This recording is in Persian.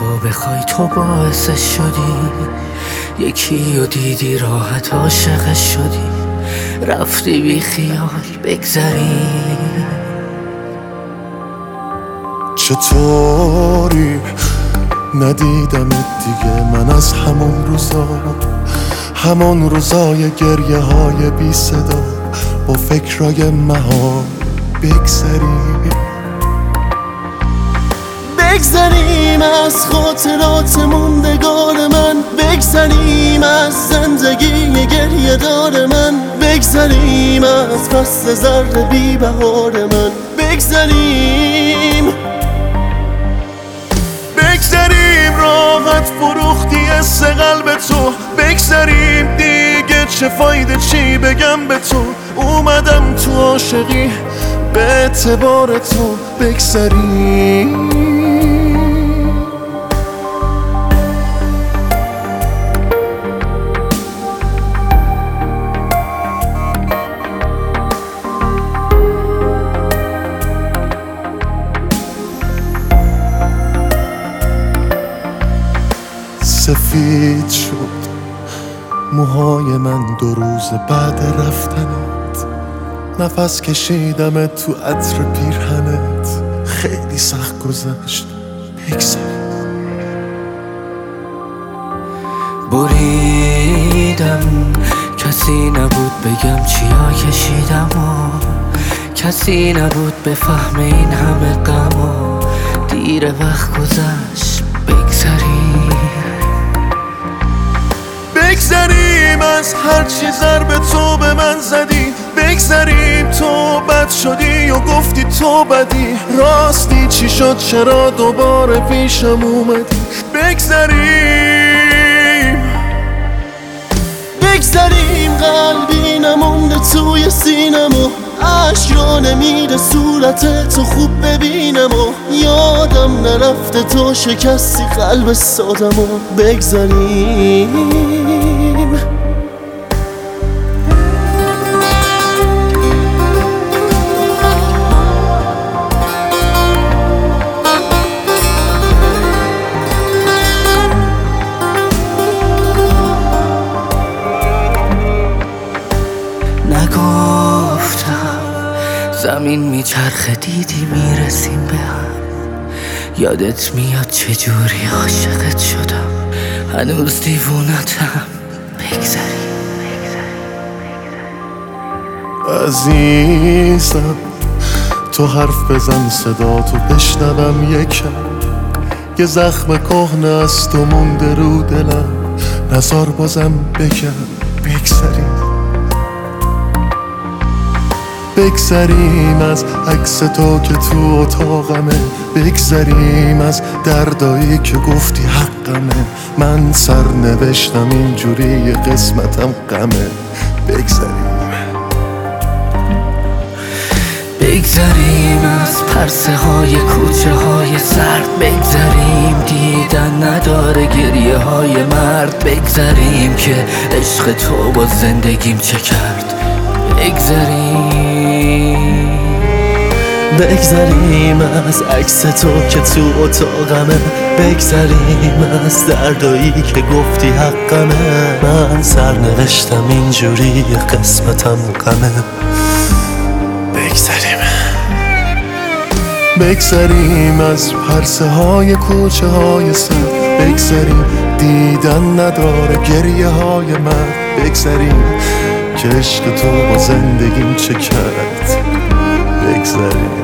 تو بخوای تو باعثش شدی، یکی رو دیدی راحت عاشقش شدی، رفتی بی خیال بگذری. چطوری ندیدمت دیگه، من از همون روزای گریه های بی صدا با فکرای مها بگذریم از خاطرات موندگار من، بگذریم از زندگی گریه دار من، بگذریم از فصل زرد بی بهار من، بگذریم راحت فروختی حس قلب تو، بگذریم دیگه چه فایده چی بگم به تو، اومدم تو عاشقی به اعتبار تو، بگذریم. سفید شد موهای من 2 روز بعد رفتنت، نفس کشیدم تو عطر پیرهنت، خیلی سخت گذشت بریدم کسی نبود بگم چیا کشیدم و کسی نبود بفهم این همه غم و دیر وقت گذشت. بگذریم از هر چی ضربه تو به من زدی، بگذریم تو بد شدی و گفتی تو بدی، راستی چی شد چرا دوباره پیشم اومدی، بگذریم قلبی نمونده توی سینم و عشق را نمیده صورت تو خوب ببینم و یادم نرفته تو شکستی قلب سادم و بگذریم. زمین میچرخه دیدی میرسیم به هم، یادت میاد چجوری عاشقت شدم، هنوز دیوونتم، بگذریم. عزیزم تو حرف بزن صدا تو بشنوم یکم، یه زخم کهنه از تو مونده رو دلم، نزار بازم بگم بگذریم از عکس تو که تو اتاقمه، بگذریم از دردایی که گفتی حقمه، من سر نوشتم اینجوری قسمتم غمه، بگذریم از پرسه های کوچه های سرد، بگذریم دیدن نداره گریه های مرد، بگذریم که عشق تو با زندگیم چه کرد، بگذریم از عکس تو که تو اتاقمه، بگذریم از دردایی که گفتی حقمه، من سر نوشتم اینجوری قسمتم غمه، بگذریم از پرسه های کوچه های سر، بگذریم دیدن نداره گریه های من، بگذریم که عشق تو با زندگیم چه کرد، بگذریم.